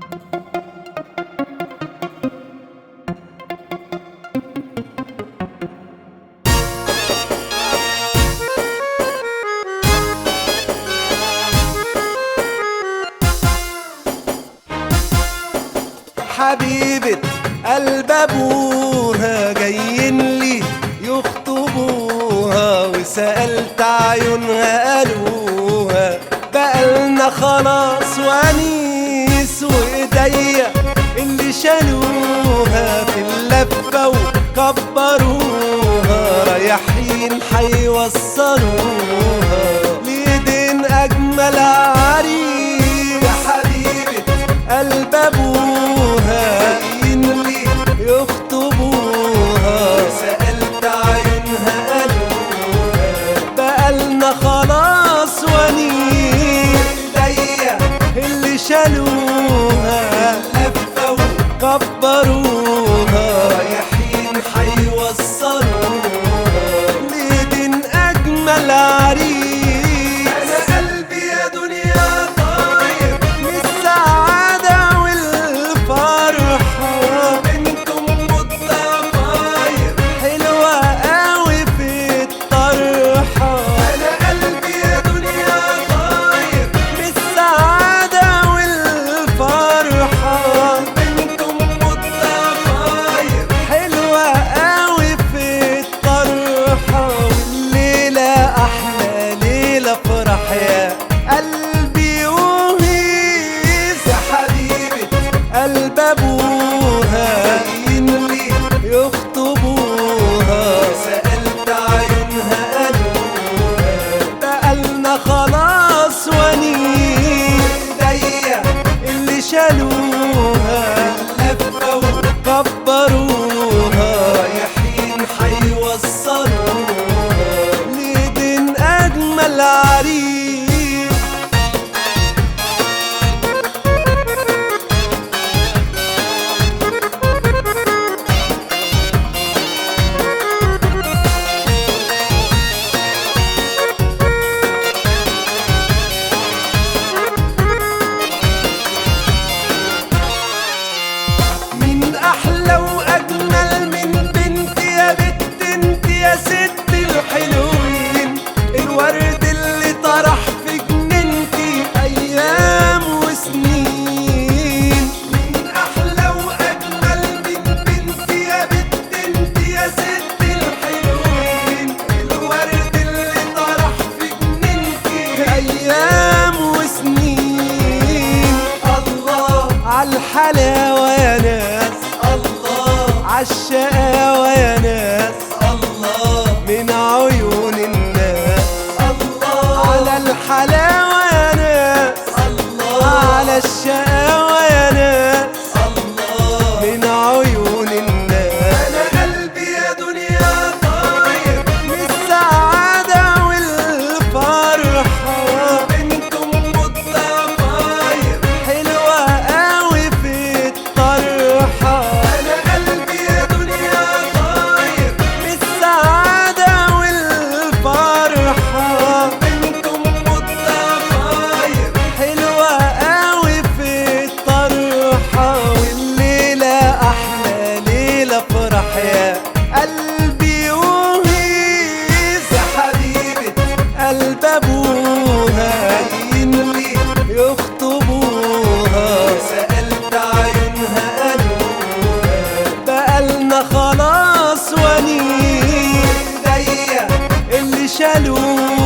حبيبة قلب ابوها جايين لي يخطبوها، وسألت عيونها قالوها بقالنا خلاص وانيس، وايديا اللي شالوها في اللفة وكبروها رايحين حيوصلوها ليدين اجمل عريس. يا حبيبة قلب ابوها جايين لي يخطبوها، سألت عيونها قالوها بقالنا خلاص ونيس، ايديا اللي شالوها لفة وكبروها رايحين حيوصلوها ليدين اجمل عريس. يا قلبي وهيس، يا حبيبة قلب ابوها جايين لي يخطبوها، سألت عيونها قالوها بقالنا خلاص ونيس، ايديا اللي شالوها لفة وكبروها رايحين حيوصلوها ليدين اجمل عريس. أحلى وأجمل من بنت يا بنت انت يا ست الحلوين، الورد اللي طرح في جنينتي أيام وسنين. من أحلى وأجمل من بنت يا بنت انت يا ست الحلوين، الورد اللي طرح في جنينتي أيام وسنين. الله عالحلاوة يا ناس، عالشقاوة يا ناس، الله من عيون الناس، الله على الحلاوة يا ناس، الله على الشقاوة يا ناس، الله من عيون الناس. أنا قلبي يا دنيا طاير من السعادة والفرحة، بنتم الضفاير حلوة قوي في الطرحة. يا قلبي وهيس، يا حبيبة قلب ابوها جايين لي يخطبوها، سألت عيونها قالوها بقالنا خلاص ونيس، ايديا اللي شالوها